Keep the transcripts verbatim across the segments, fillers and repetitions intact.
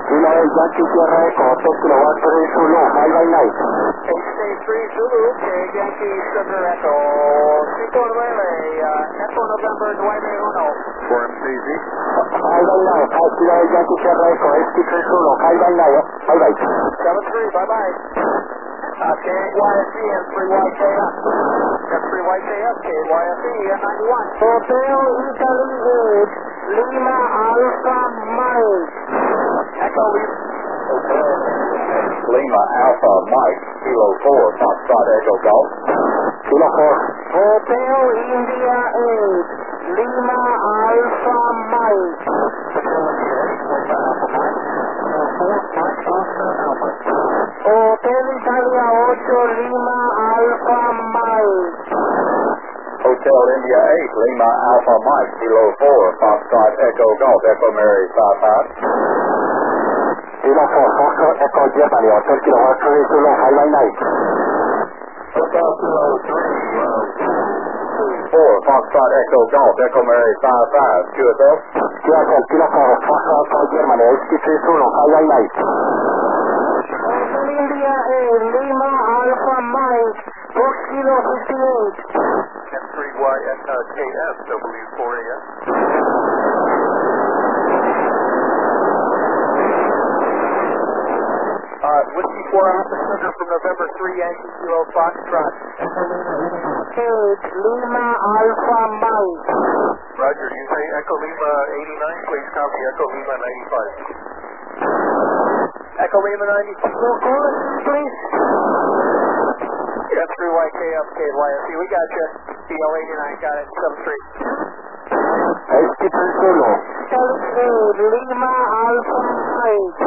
Kilo eight Yankee Sierra Echo, ten kilowatt three Zulu, five by night. H K three Zulu, K Yankee Sugar Echo, cinco nueve, uh, Echo November nueve uno. four M C Z. five by night, five Kilo eight Yankee Sierra Echo, H K three Zulu, five by night, bye bye. seven three, bye bye. Uh, K Y S E and three Y K F. That's three Y K F, K Y S E and ninety-one. Hotel Italy eight, Lima Alpha Mike. Echo Lima. Lima Alpha Mike, Kilo four, Foxtrot Echo Golf. Kilo four. Hotel India eight, Lima Alpha Mike. Hotel Italia ocho, Lima Alpha Mike. Hotel India eight, Lima Alpha Mike, Kilo four, Foxtrot Echo Golf, Echo Mary five five. Kilo four, Foxtrot Echo Germany, Hotel Kilowatt three Zulu, five by night. Hotel Kilo three, four, Foxtrot Echo Golf, Echo Mary five five, Q S L. Q S L, Kilo four, Foxtrot Echo Germany, H K three Zulu, five by night. Hotel India eight, Lima Alpha Mike, four Kilo fifty-eight. M three Y K F, W four A S. Uh, Whiskey four Alpha Sugar from November three, Yankee Kilo Foxtrot. eight, Lima Alpha Mike. Roger, you say Echo Lima eighty-nine, please copy Echo Lima ninety-five. Echo Lima ninety-five. Call it, please. That's three Y K F, K Y S E. We got you. D L eighty-nine, got it. seven three. H K three Zulu. eight, Lima Alpha Mike.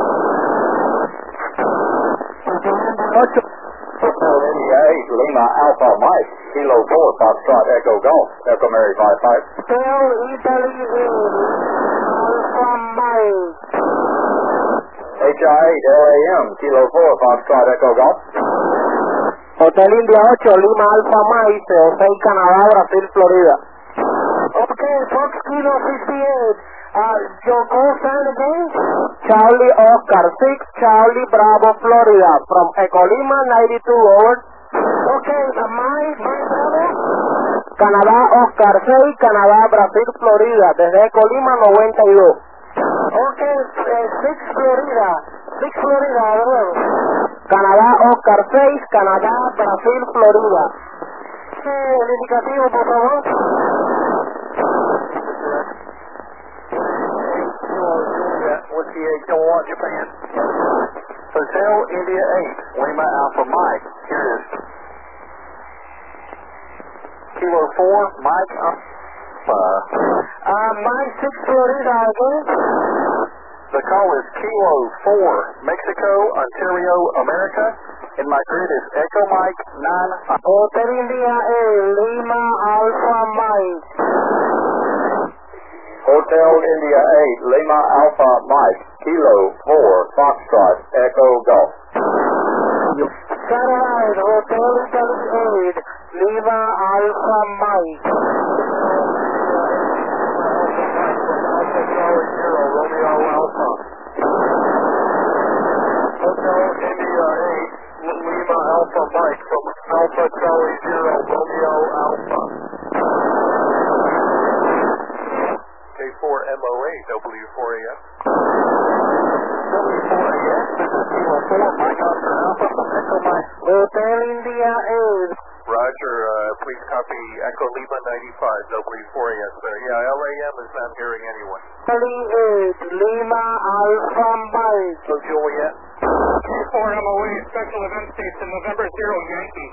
Hotel India eight, Lima Alpha Mike, Kilo four, Foxtrot Echo Golf, Echo Mary five five. Hotel Italy eight, Alpha Mike. H I eight, L A M, Kilo four, Foxtrot Echo Golf. Hotel India ocho, Lima Alpha Mike, seis Canadá, Brasil, Florida. Okay, Fox Kilo fifty-eight. Uh, your call sign again? Charlie Oscar six, Charlie Bravo, Florida, from Echo Lima ninety-two, over. Okay, uh, my, my brother? Canadá Oscar seis, Canadá, Brasil, Florida, desde Echo Lima noventa y dos. Okay, uh, six Florida, six Florida, de nuevo. Canadá Oscar seis, Canadá, Brasil, Florida. Eh, el indicativo, por favor. Whiskey eight, Kilowatt, Japan. Hotel India eight, Lima Alpha Mike, here is Kilo four, Mike Alpha. Uh, my six Florida again. The call is Kilo four, Mexico, Ontario, America, and my grid is Echo Mike nine. Hotel India eight, Lima Alpha Mike. Hotel India eight, Lima Alpha Mike, Kilo four, Foxtrot, Echo Golf. Satellite, Hotel Italy eight, Lima Alpha Mike. Romeo Alpha. Hotel India eight, Lima Alpha Mike from Alpha Charlie Zero, Romeo Alpha. K four M O eight, W four A S. W four A S, this is Kilo four, Mike Oscar Alpha from Echo Mike. Hotel India eight. Roger, uh, please copy Echo Lima ninety-five, W four A S there. Yeah, L A M is not hearing anyone. Italy eight, Lima Alpha Mike. So Juliet. K four M O eight, Special Event Station, November zero, Yankee.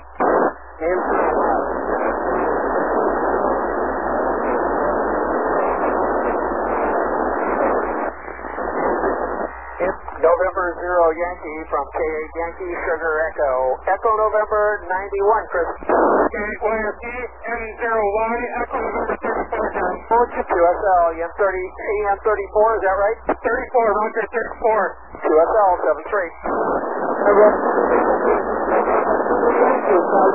November zero Yankee from K eight Yankee Sugar Echo. Echo November ninety-one, Chris. K Y S E M zero Y, Echo November thirty-four, John. Q S L, M thirty, A M thirty-four, is that right? thirty-four, Roger, thirty-four. Q S L, seven three.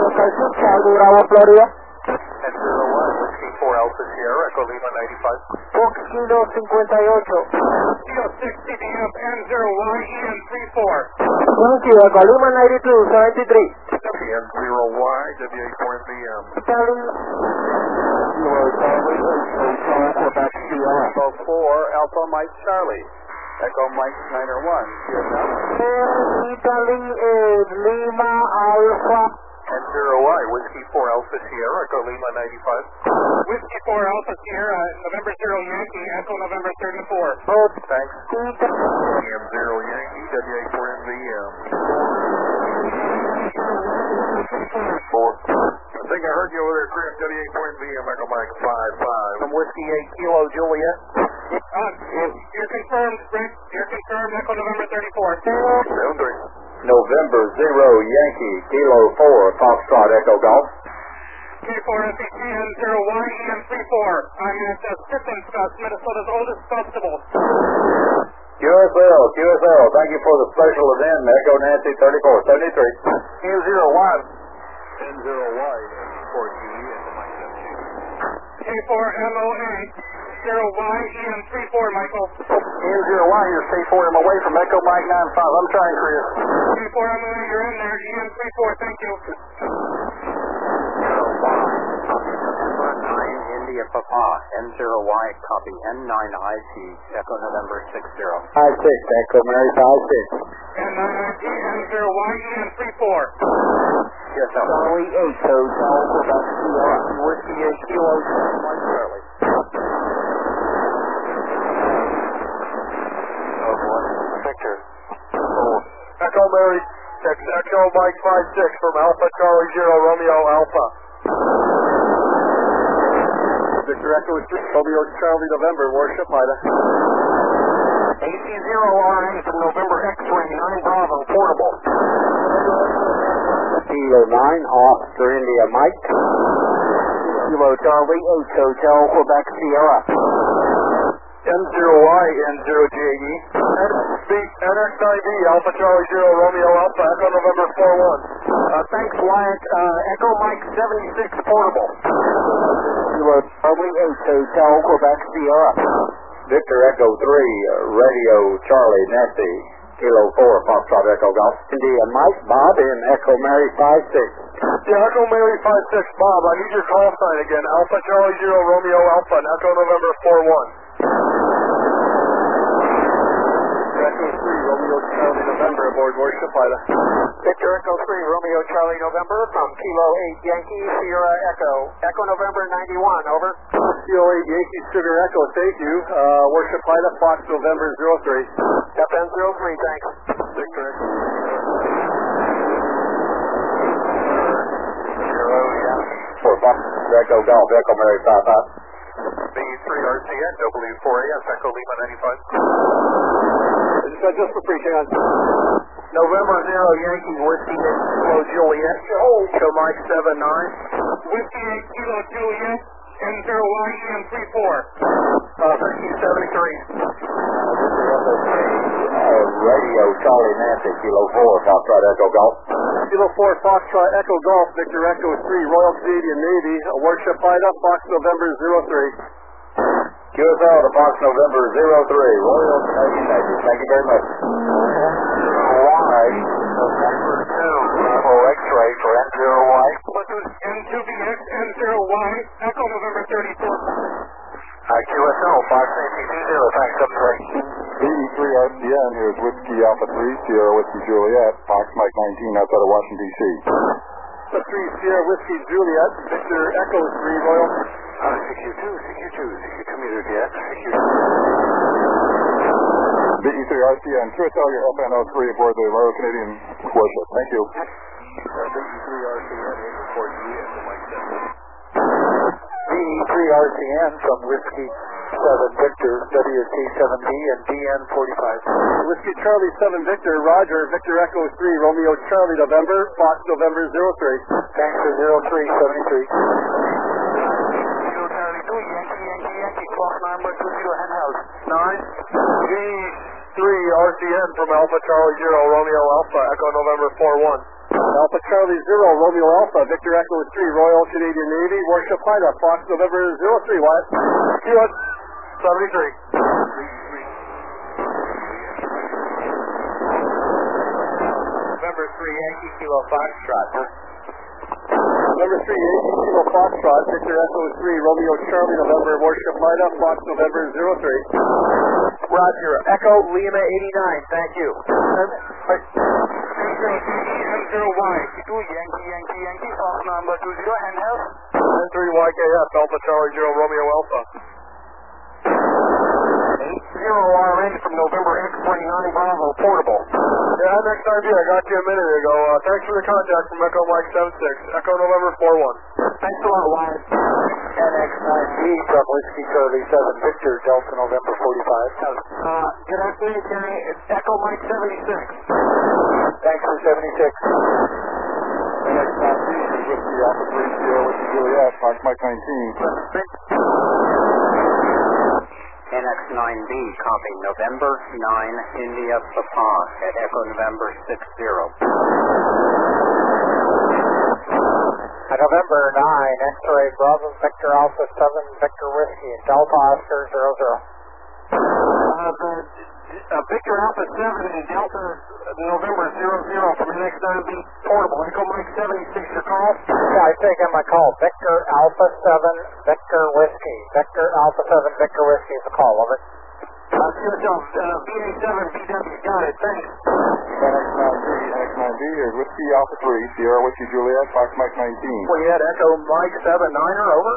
Charlie Bravo, Florida. And zero one, Whiskey four Alpha Sierra, Echo Lima ninety-five. Fox Kilo cincuenta y ocho. Kilo six C D F N zero Y E N three four. Thank you, Echo Lima ninety-two seventy-three. N zero Y W eight four M V M. Italy. Kilo Charlie, Echo Quebec Sierra. Echo four Alpha Mike Charlie. Echo Mike Niner one. Italy is Lima Alpha. N zero Y Whiskey four Alpha Sierra. Echo Lima ninety-five. Whiskey four Alpha Sierra. November zero Yankee. Echo November thirty-four. Oh, Thanks. N zero Yankee W eight four M V M. Four. I think I heard you over there, Chris. W eight four M V M. Echo Mike five five. From Whiskey eight Kilo Juliet. Uh, you're confirmed, Rick. You're confirmed. Echo November thirty-four. seven three. November zero Yankee Kilo four Foxtrot Echo Golf. K four S E T N zero Y E N three four. I'm at uh, Stipton's Fest, Minnesota's oldest festival. Q S L, Q S L, thank you for the special event. Echo Nancy thirty-four seventy-three. N zero Y. N zero Y. four Q E at the Mike seventeen. K four M O A. zero Y E N three four, Michael. N zero Y, you're K four M away from Echo Mike nine five. I'm trying, Chris. K four M O A, you're in there. E N three four, thank you. nine India Papa. N zero Y, copy. N nine I C. Echo November six zero. five six, Echo Mary five six. N nine I C, N zero Y E N three four. Yes, sir. Charlie eight, Hotel Quebec Sierra. Whiskey eight Kilo Mike Charlie. Victor. Oh. Echo Mary six, Echo Mike five six from Alpha Charlie zero Romeo Alpha. Victor Echo three, Romeo Charlie November, Worship Ida. A C zero R N from November X-ray nine Bravo portable. Kilo nine, Oscar India Mike. Kilo Charlie eight, Hotel Quebec Sierra. N zero Y, N zero J E. N X I D, Alpha Charlie zero Romeo Alpha, Echo November four one. Uh, thanks, Wyatt. Uh, Echo Mike seventy-six portable. Kilo Charlie eight, Hotel Quebec Sierra. Victor Echo three, uh, Radio Charlie Nancy, Kilo four, Foxtrot Echo Golf. India Mike, Bob in Echo Mary five six. Yeah, Echo Mary five six, Bob, I need your call sign again. Alpha Charlie zero Romeo Alpha, and Echo November four one. Echo three, Romeo Charlie November, aboard Worship Ida. Victor Echo three, Romeo Charlie November from Kilo eight, Yankee Sierra Echo. Echo November ninety-one, over. Kilo eight, Yankee Sugar Echo, thank you. Uh, Worship Ida, Fox November zero three. F N zero three, thanks. Victor Echo zero, yeah. For Fox Echo Golf, Echo Mary five five. B three R C N, W four A S, Echo Lima ninety-five. Uh, just for free, hang on. November zero, Yankee Whiskey eight, Kilo Juliet. Echo Mike seven nine. Whiskey eight Kilo Juliet, N zero Y E N three four. Uh, thirteen seventy-three. Uh, Radio Charlie Nancy, Kilo four, Foxtrot Echo Golf. Kilo four, Foxtrot Echo Golf, Victor Echo three, Royal Canadian Navy, uh, Worship Ida, Fox November zero three. Q S L to Fox November zero three, Royal Canadian Navy. Thank you very much. Y, November two, Bravo X-ray for N zero Y. N two B X, N zero Y, Echo November thirty-four. Uh, Q S L, Fox A T two zero, thanks, up three. B E three R C N, here's Whiskey Alpha three, Sierra Whiskey Juliet, Fox Mike nineteen outside of Washington, D C. Alpha three, Sierra Whiskey Juliet, Victor Echo three, Royal. Uh, C Q two, C Q two, C Q two meters yet, C Q two. B E three R C N, Q S L, your F N zero three aboard the Royal Canadian Warship. Thank you. Uh, B E three R C N, report E at the Mike seven. B E three R C N from Whiskey seven Victor, W T seven D and D N forty-five. Whiskey Charlie seven Victor, Roger, Victor Echo three, Romeo Charlie November, Fox November zero three. Thanks for zero three seventy-three. Kilo Charlie two, Yankee, Yankee, Yankee, clock nine by two zero, hen house. nine. B three R C N from Alpha Charlie zero, Romeo Alpha, Echo November four one. Alpha Charlie zero, Romeo Alpha, Victor Echo three, Royal Canadian Navy, Worship Ida, Fox November zero three, Wyatt. Kilo seventy-three. November three, Yankee Kilo Foxtrot. November three, Yankee Kilo Foxtrot, Victor Echo three, Romeo Charlie, November Warship Ida, Fox November zero three. Roger. Echo Lima eighty-nine, thank you. M zero T E M zero Y, two Yankee Yankee Yankee, Fox number two zero, handheld. N three Y K F, Alpha Charlie zero, Romeo Alpha. eight zero R N from November X twenty-nine, Bravo, portable. Yeah, next time, yeah, I got you a minute ago. Uh, thanks for the contact from Echo Mike seven six, Echo November four one. Thanks a lot, Wyatt. N X nine B from Whiskey Charlie seven, Victor Delta November forty-five. Uh, good afternoon, Kenny. It's Echo Mike seventy-six. Thanks for seventy-six. N X nine B is Whiskey Alpha three, Sierra Whiskey Juliet, Fox Mike nineteen. N X nine B, copy November nine, India Papa at Echo November six zero. November nine, X-ray Bravo, Victor Alpha seven, Victor Whiskey, Delta Oscar zero zero. Uh, the, uh, Victor Alpha seven and Delta November zero zero from N X nine B portable. Echo Mike seventy-six, your call? Yeah, I take in my call. Victor Alpha seven, Victor Whiskey. Victor Alpha seven, Victor Whiskey is the call, over. Uh, yourself, uh, B A seven, B W, got it, thanks. N X nine B, N X nine B is Whiskey Alpha three, Sierra Whiskey Juliet, Fox Mike nineteen. We had Echo Mike seven niner, over.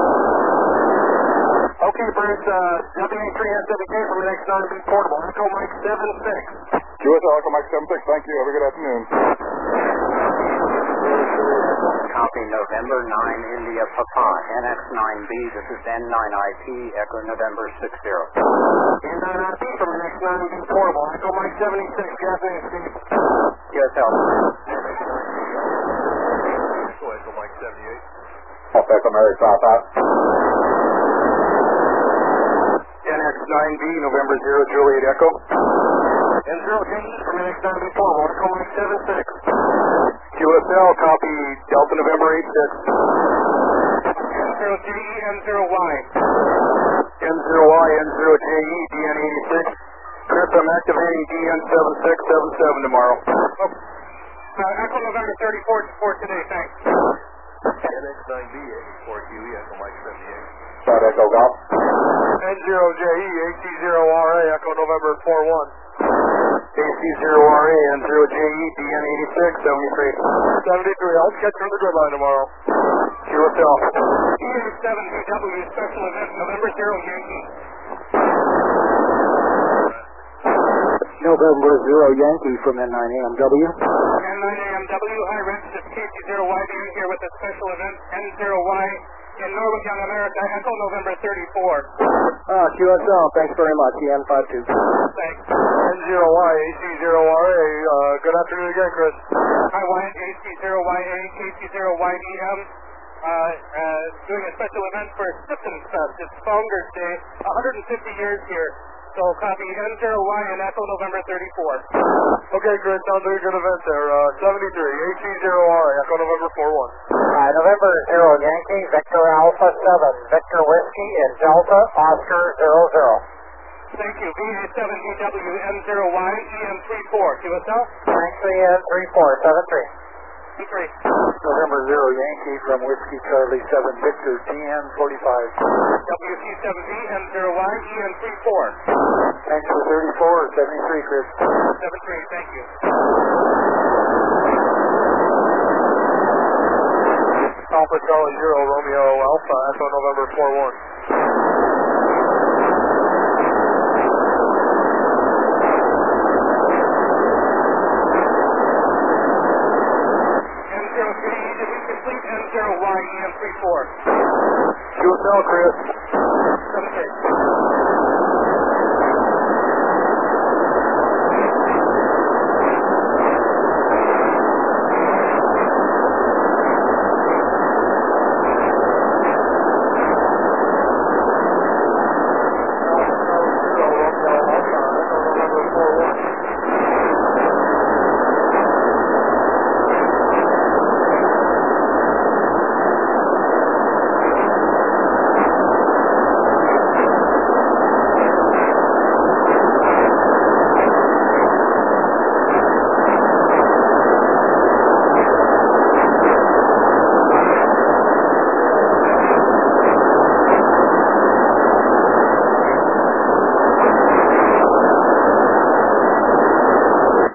Okay, Bruce, uh, W A three S W K from N X nine B portable. Echo Mike seven six. Q S L Echo Mike seven six, thank you. Have a good afternoon. Copy November nine, India Papa, N X nine B, this is N nine I P, Echo November six zero. N nine I P from N X nine B portable. Echo Mike seventy-six, Japanese Steve. Q S L. Echo Mike seventy-eight. Off Echo Mary South out. N X nine B, November zero, Juliet Echo. N zero J E from N X nine B portable. Echo Mike seven six. Q S L, copy Delta November eight six. N zero J E, N zero Y. N zero Y, N zero J E, D N eighty-six. Chris, I'm activating D N seven six seven seven tomorrow. Oh. Uh, Echo November thirty-four, support today, thanks. N X nine B, eighty-four Q E, Echo Mike seventy-eight. South Echo Golf. N zero J E, A C zero R A, Echo November four one. A C zero R A, N zero J E, D N eighty-six, seventy-three. seventy-three, I'll catch you on the grid line tomorrow. Q S L. E A seven B W, special event, November zero, Yankee. November zero Yankee from N nine A M W. N nine A M W, hi, Rex, it's K C zero Y D here with a special event, N zero Y in Norwood, Young America, Echo November thirty-four. Uh, Q S L, thanks very much, E N five two. Thanks. N zero Y, A C zero R A, uh, good afternoon again, Chris. Hi, Wyatt, A C zero Y A, K C zero Y D M, uh, uh, doing a special event for Symptoms Fest. It's Founders Day, one hundred fifty years here. So copy N zero Y and Echo November thirty-four. Okay, Chris, sounds like a good event there. Uh, seventy-three, A C zero R A, Echo November four one. Uh, November zero Yankee, Victor Alpha seven, Victor Whiskey, and Delta Oscar zero zero. Thank you. V A seven D W, M zero Y, E M thirty-four. Q S L? Thanks, E N three four seven three. three. November zero Yankee from Whiskey Charlie seven, Victor D N forty-five. W C seven V, M zero Y, E M thirty-four. Thanks for thirty-four, seventy-three, Chris. seven three, thank you. Alpha Charlie zero, Romeo Alpha, Echo November four one. M zero three, did we complete M zero Y, E M thirty-four? Q S L, Chris.